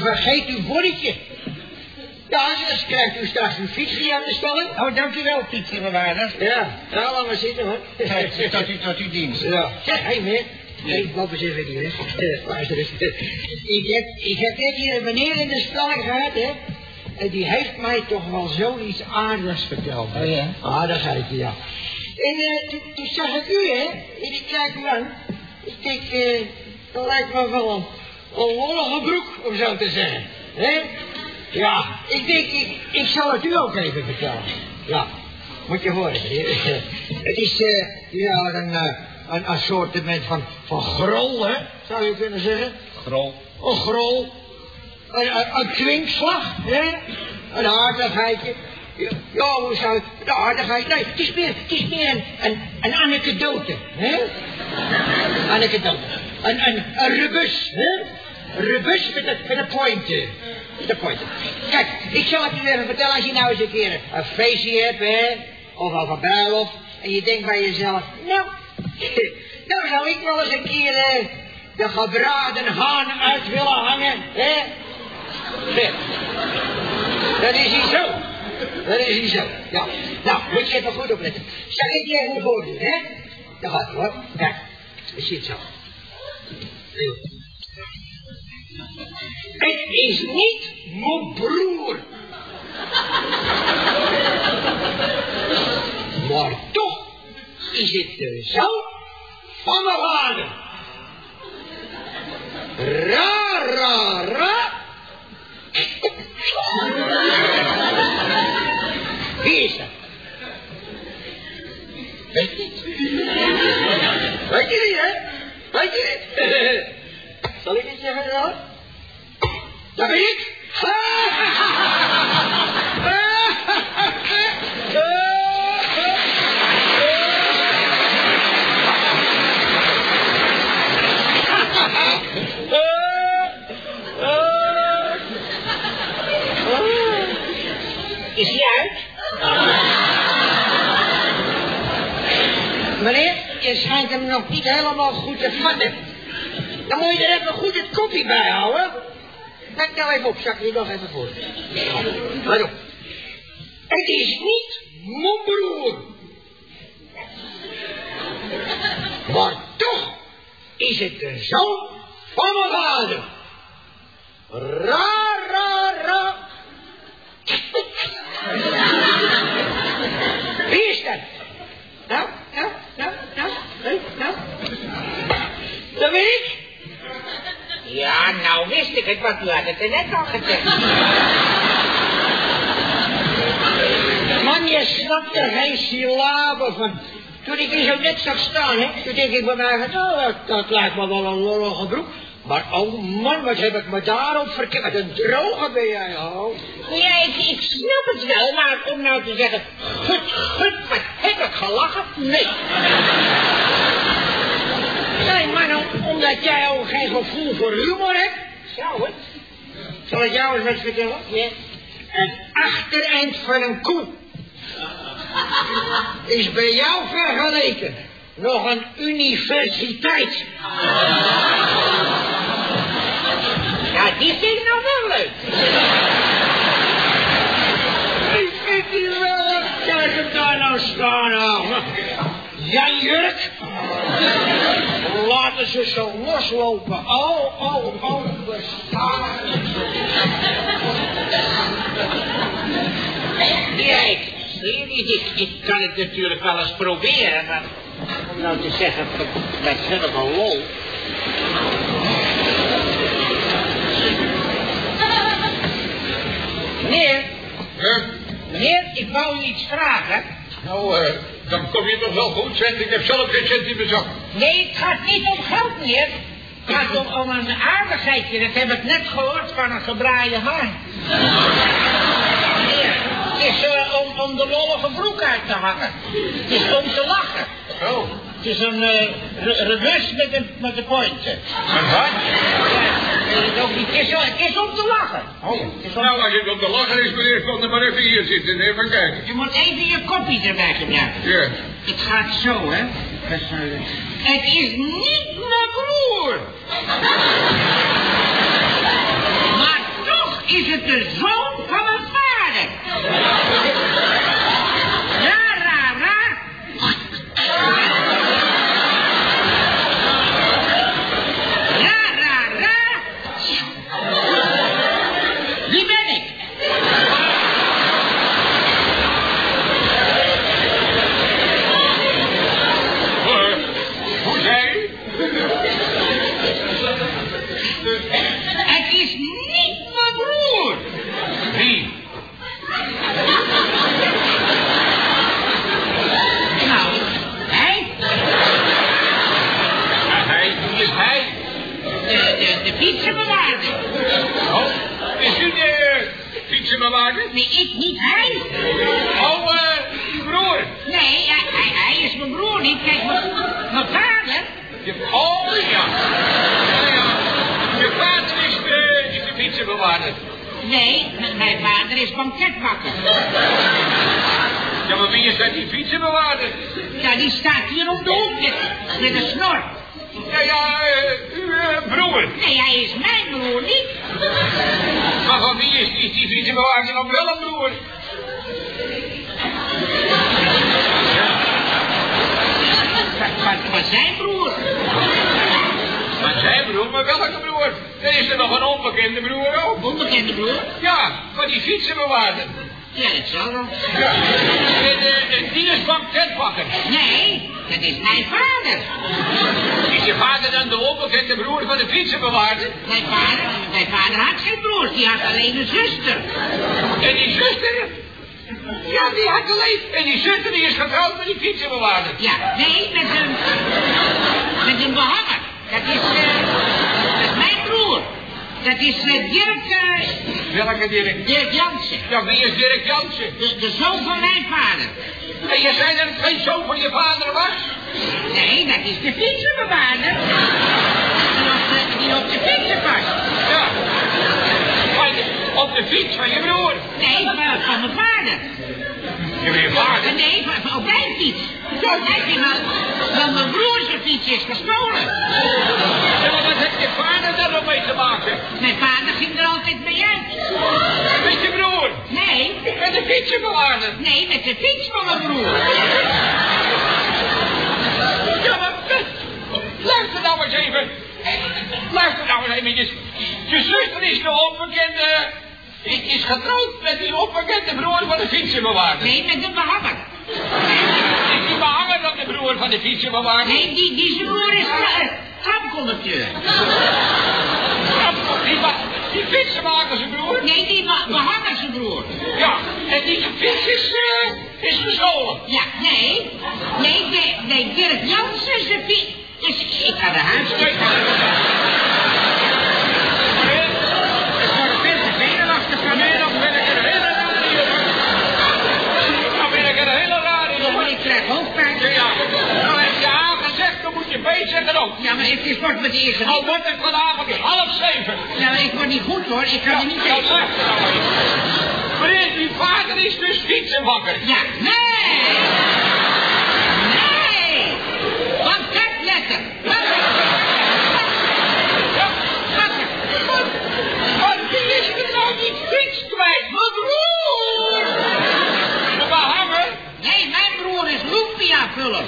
vergeet uw bonnetje. Ja, dus krijgt u straks uw fietsje aan de stalling. Oh, dank u wel, fietsenbewaarder. Ja, laat maar zitten, hoor. Tot uw dienst. Ja. Zeg, hé, meneer. Nee, loop eens even hier, hè. Luister eens. Ik heb net hier een meneer in de stalling gehad, hè. En die heeft mij toch wel zoiets aardigs verteld. Oh, ja? Ah, dat zei ik je, ja. En toen zag ik u, hè. En ik kijk u aan. Ik denk, dat lijkt me wel een lollige broek, om zo te zeggen. Hè? Ja, ik denk, ik zal het u ook even vertellen. Ja, moet je horen, meneer. Het is, ja, een assortiment van grol, hè, zou je kunnen zeggen. Grol. Een grol. Een kwinkslag, hè. Een aardigheidje. Ja, hoe zou het... De aardigheid... Nee, het is meer een anekdote, hè. Anekdote. Een rebus, hè. Een rebus met een pointer. De pointer. Kijk, ik zal het u even vertellen als je nou eens een keer een feestje hebt, hè. Of een bruiloft. En je denkt bij jezelf, nou zou ik wel eens een keer de gebraden haan uit willen hangen, hè? Dat is niet zo. Dat is niet zo. Ja. Nou, moet je even goed opletten. Zal ik je even voordoen, hè? Dat gaat ie, hoor. Kijk, het zit zo. Het is niet mijn broer. Maar toch is het de zoon van mijn vader. Ra. Wie is dat? Weet je niet? Weet je niet, hè? Weet je niet? Zal ik het zeggen, hoor? Dat ben ik. Is hij uit? Meneer, je schijnt hem nog niet helemaal goed te vatten. Dan moet je er even goed het kopje bij houden. Kijk nou even op, zak je nog even voor. Let op. Het is niet mijn broer. Maar toch is het de zoon van mijn vader. Ra. Wie is dat? Nou. Dat ben ik. Ja, nou wist ik het, want u had het er net al gezegd. Man, je snapt er geen syllabe van. Toen ik hier zo net zag staan, hè, toen denk ik bij mij, dat lijkt me wel een lollige broek. Maar oh man, wat heb ik me daarop verkeerd. Wat een droge ben jij, oh. Ja, ik snap het wel, maar om nou te zeggen, gut, wat heb ik gelachen? Nee. Nee, maar omdat jij ook geen gevoel voor humor hebt. Zou het? Zal ik jou eens wat vertellen? Ja. Het achtereind van een koe is bij jou vergeleken nog een universiteit. Ja, die vind ik nou wel leuk. Ik vind die wel leuk. Kijk hem daar nou staan, ouwe. Jan Jurk. Laten ze zo loslopen. Oh, bestaan. Kijk, ik kan het natuurlijk wel eens proberen, maar om nou te zeggen, dat is helemaal lol. Meneer. Meneer, ik wou u iets vragen. Nou, dan kom je toch wel goed, zeg. Ik heb zelf geen cent in mijn zak. Nee, het gaat niet om geld, meneer. Het gaat om een aardigheidje. Dat heb ik net gehoord van een gebraaide haan. Meneer, het is om de lollige broek uit te hangen. Het is om te lachen. Oh. Het is een rebus met de pointen. En wat? Ja, het is om te lachen. Nou, als je om te lachen is, meneer, kom dan maar even hier zitten en even kijken. Je moet even je kopje erbij gebruiken. Ja. Het gaat zo, hè. Het is niet mijn broer. Maar is de zoon van mijn vader. Raar. Raar. Wie ben ik? Hoe zei u? Het is niet mijn broer. Wie? Nou, hij? Wie is hij? De fietsenbewaarder. Oh, is u de fietsenbewaarder? Nee, ik niet, hij. Oh, uw broer. Nee, hij is mijn broer niet. Kijk, mijn vader. Oh, ja. Je vader is de fietsenbewaarder. Nee, mijn vader is banketbakker. Ja, maar wie is dat die fietsenbewaarder? Ja, die staat hier om de hoek met een snor. Ja, uw broer. Nee, hij is mijn broer niet. Maar van wie is die fietsenbewaarder nog wel een broer? Van zijn broer. Van zijn broer, maar welke broer? Er is er nog een onbekende broer ook. Onbekende broer? Ja, van die fietsenbewaarder. Ja, dat zal wel. Ja, die is banketbakker. Nee, dat is mijn vader. Is je vader dan de onbekende broer van de fietsenbewaarder? Mijn vader had geen broers, die had alleen een zuster. En die zuster? Ja, die had alleen. En die zuster die is getrouwd met die fietsenbewaarder. Ja, nee, met een behanger. Dat is mijn broer. Dat is Dirk... Welke Dirk? Dirk Jansen. Ja, wie is Dirk Jansen? De zoon van mijn vader. En je zei dat het geen zoon van je vader was? Nee, dat is de fietsenbewaarder. Die op de fietsen past. Ja. Op de fiets van je broer? Nee, van mijn vader. Je vader? Nee, op mijn fiets. Want mijn broer zijn fiets is gestolen. Ja, maar wat heeft je vader daar nog mee te maken? Mijn vader ging er altijd mee uit. Met je broer? Nee. Met de fietsenbewaarder? Nee, met de fiets van mijn broer. Ja, maar luister nou eens even. Luister nou eens even. Je zuster is de onbekende... is getrouwd met die onbekende broer van de fietsenbewaarder. Nee, met de behanger. Is die behanger dan de broer van de fietsenbewaarder? Nee, die zijn broer is tramconducteur. Die fietsenmaker zijn broer? Nee, die behanger zijn broer. Ja, en die fiets is gestolen. Ja, nee, Dirk Jansen zijn fiets. Ik ga naar huis. Ik word veel te zenuwachtig van nu. Dan ben ik een hele rare jongen. Dan ben ik een hele rare jongen. Ik krijg hoofdpijn. Ja, nou heb je A gezegd, dan moet je B zeggen ook. Ja, maar het wordt met de eerste. Al wordt het vanavond 6:30. Ja, maar ik word niet goed hoor. Ik kan er niet Ja, tegen. luister nou eens. Meneer, uw vader is dus fietsenbakker. Ja, nee! Banketletter. Maar wie is er nou die fiets kwijt? Mijn broer! De behanger? Nee, mijn broer is lumpia-vuller.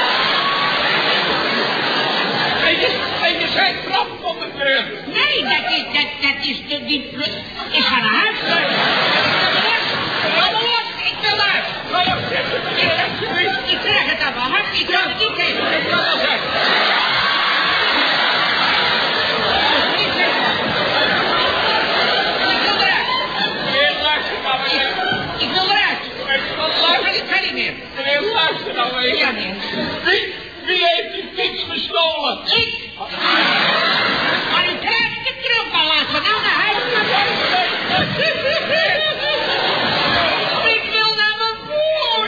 En je zei trapconducteur. Nee, dat is die... Ik ga naar huis. Kom los, ik wil naar huis. Ik krijg het aan mijn hart, ik kan het niet geven. Ik kan wel zeggen. Ik wil eruit. Meneer, luister nou eens. Ik wil eruit. Ik kan niet meer. Meneer, luister nou eens. Ja, meneer. Wie heeft die fiets gestolen? Ik. Maar u krijgt het terug, maar laten we nou naar huis gaan. Ik wil naar mijn broer.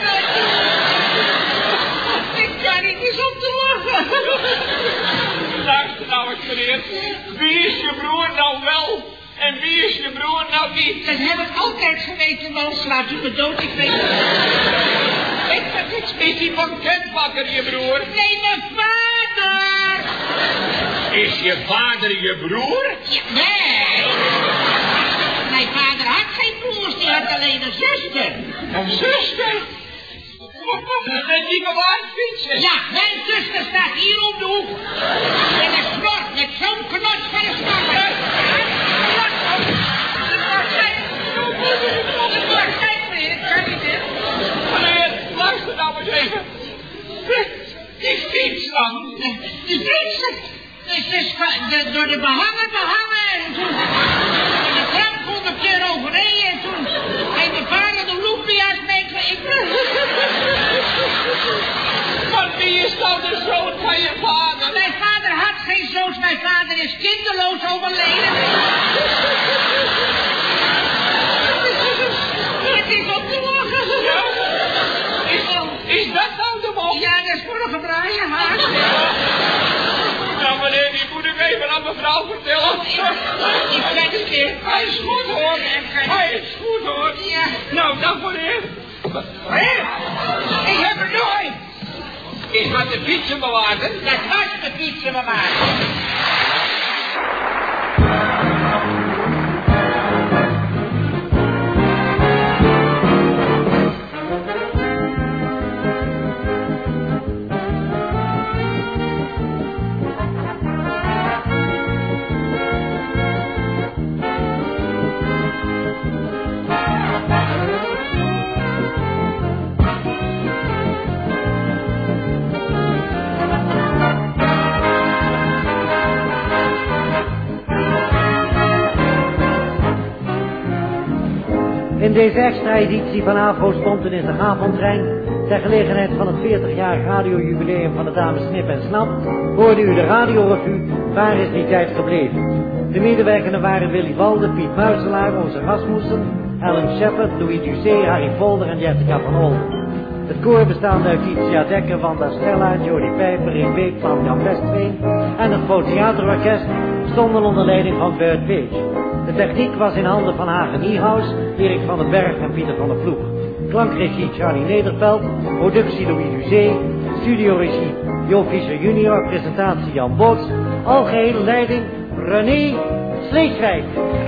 Ik kan niet eens om te lachen. Luister nou eens, meneer. Wie is je broer nou wel? En wie is je broer nou niet? Dat heb ik altijd geweten, man. Slaat u me dood, ik weet het. Ik weet het. Is die banketbakker je broer? Nee, mijn vader. Is je vader je broer? Ja, nee. Mijn vader had alleen een zuster. Een zuster? En die bewaard fietsen? Ja, mijn zuster staat hier om de hoek. Met een snor, met zo'n knots van een snor. Luister nou eens even. Die fiets dan. Die fietsen. Dus door de behanger behangen. En toen de trap 100 keer overreden. En toen heeft mijn vader de loepia's meegekregen. Maar wie is nou de zoon van je vader? Mijn vader had geen zoons. Mijn vader is kinderloos overleden. Het is op te lachen. Is dat nou de man? Ja, dat is vorige braaien, haast. Nou, meneer, die moet ik even aan mevrouw vertellen. Ik ben het weer. Hij is goed, hoor. Hij is goed, hoor. Ja. Nou, dag, meneer. Ik heb er nog een. Is dat de fietsenbewaarder? Dat was de fietsenbewaarder. In deze extra editie van AVRO stond in de avondtrein, ter gelegenheid van het 40-jarig radiojubileum van de dames Snip en Snap, hoorde u de radiorevue Waar is die tijd gebleven? De medewerkenden waren Willy Walde, Piet Muiselaar, Roze Rasmussen, Ellen Shepard, Louis Ducé, Harry Volder en Jessica van Olden. Het koor bestaande uit Titia Dekker, Wanda Stella, Jody Pijper, Rick Beekman, Jan Westveen en het Groot Theaterorkest stonden onder leiding van Bert Page. De techniek was in handen van Hagen Niehaus, Erik van den Berg en Pieter van der Ploeg. Klankregie Charlie Nederveld, productie Louis Ducé, studioregie Jo Fischer junior, presentatie Jan Boots, algehele leiding René Sleeswijk.